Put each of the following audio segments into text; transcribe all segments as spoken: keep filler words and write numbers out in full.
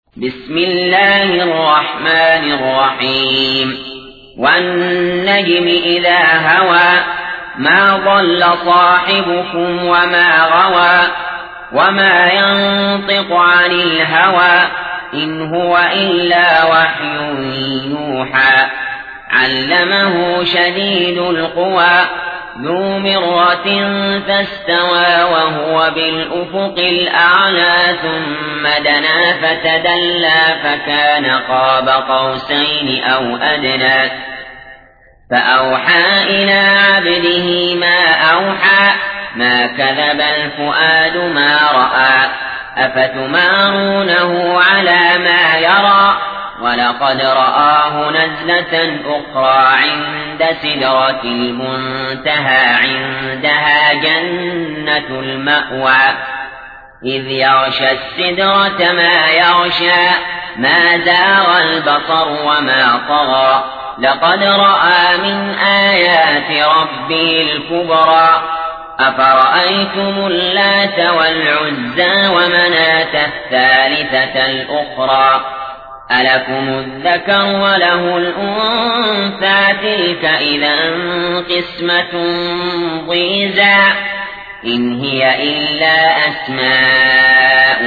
بسم الله الرحمن الرحيم والنجم إذا هوى ما ضل صاحبكم وما غوى وما ينطق عن الهوى إن هو إلا وحي يوحى علمه شديد القوى ذو مرة فاستوى وهو بالأفق الأعلى ثم دنا فتدلى فكان قاب قوسين أو أدنى فأوحى إلى عبده ما أوحى ما كذب الفؤاد ما رأى أفتمارونه على ما يرى ولقد رآه نزلة أخرى عند سدرة المنتهى عندها جنة المأوى إذ يغشى السدرة ما يغشى ما زاغ البصر وما طغى لقد رأى من آيات ربه الكبرى أفرأيتم اللات والعزى ومناة الثالثة الأخرى ألكم الذكر وله الأنثى تلك إذا قسمة ضيزى إن هي إلا أسماء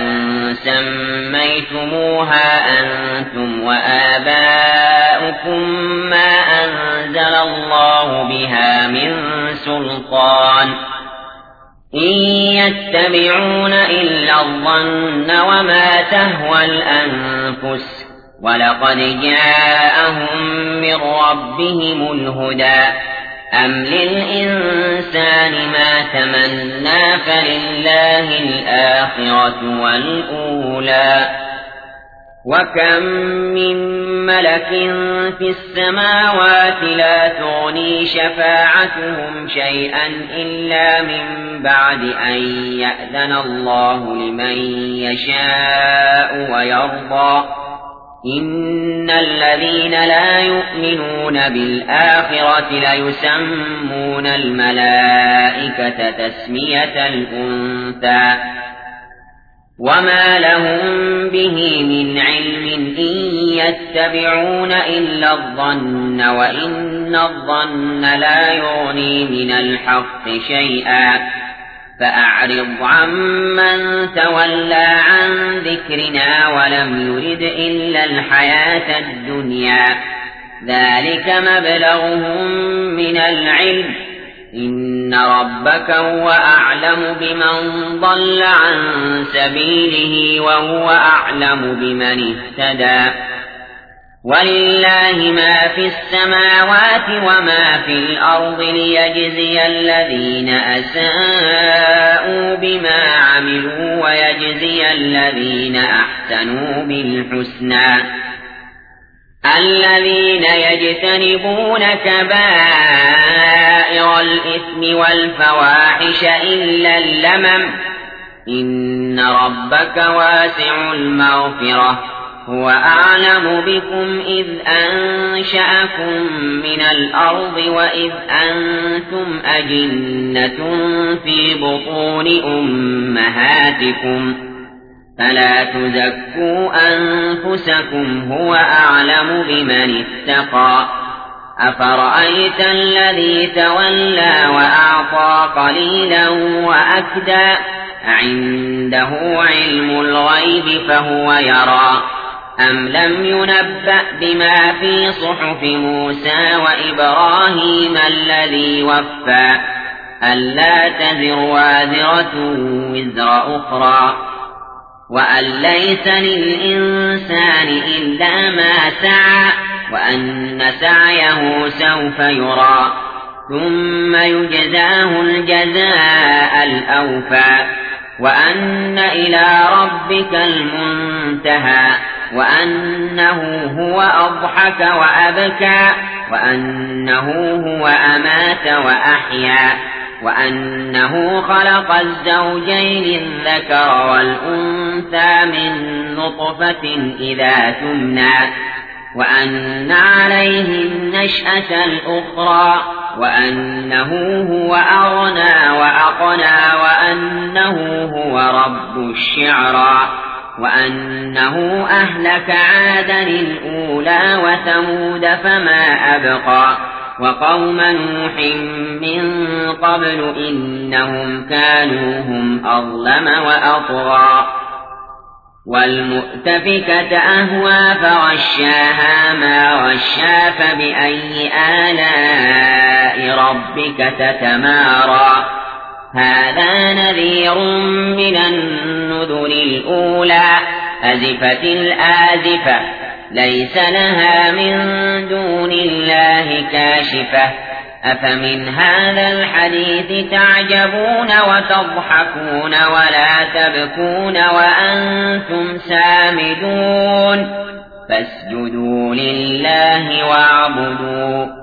سميتموها أنتم وآباؤكم ما أنزل الله بها من سلطان إن يتبعون إلا الظن وما تهوى الأنفس ولقد جاءهم من ربهم الهدى أم للإنسان ما تمنى فلله الآخرة والأولى وكم من ملك في السماوات لا تغني شفاعتهم شيئا إلا من بعد أن يأذن الله لمن يشاء ويرضى إن الذين لا يؤمنون بالآخرة ليسمون الملائكة تسمية الأنثى وما لهم به من علم إن يتبعون إلا الظن وإن الظن لا يغني من الحق شيئا فأعرض عمن تولى عن ذكرنا ولم يرد إلا الحياة الدنيا ذلك مبلغهم من العلم إن ربك هو أعلم بمن ضل عن سبيله وهو أعلم بمن اهتدى ولله ما في السماوات وما في الأرض ليجزي الذين أساءوا بما عملوا ويجزي الذين أحسنوا بالحسنى الذين يجتنبون كبائر الإثم والفواحش إلا اللمم إن ربك واسع المغفرة هو أعلم بكم إذ أنشأكم من الأرض وإذ أنتم أجنة في بطون أمهاتكم فلا تزكوا أنفسكم هو أعلم بمن اتقى أفرأيت الذي تولى وأعطى قليلا وأكدى عنده علم الغيب فهو يرى أم لم ينبأ بما في صحف موسى وإبراهيم الذي وفى ألا تزر وازرة وزر أخرى وأن ليس للإنسان إلا ما سعى وأن سعيه سوف يرى ثم يجزاه الجزاء الأوفى وأن إلى ربك المنتهى وأنه هو أضحك وأبكى وأنه هو أمات وأحيا وأنه خلق الزوجين الذكر والأنثى من نطفة إذا تمنى وأن عليه النشأة الأخرى وأنه هو أغنى وأقنى وأنه هو رب الشعرى وأنه أهلك عادا الأولى وثمود فما أبقى وقوم نوح من قبل إنهم كانوا هم أظلم وأطغى والمؤتفكة أهوى فغشاها ما غشا فبأي آلاء ربك تتمارى هذا نذير من النذر الأولى أزفت الآزفة ليس لها من دون الله كاشفة أفمن هذا الحديث تعجبون وتضحكون ولا تبكون وأنتم سامدون فاسجدوا لله واعبدوا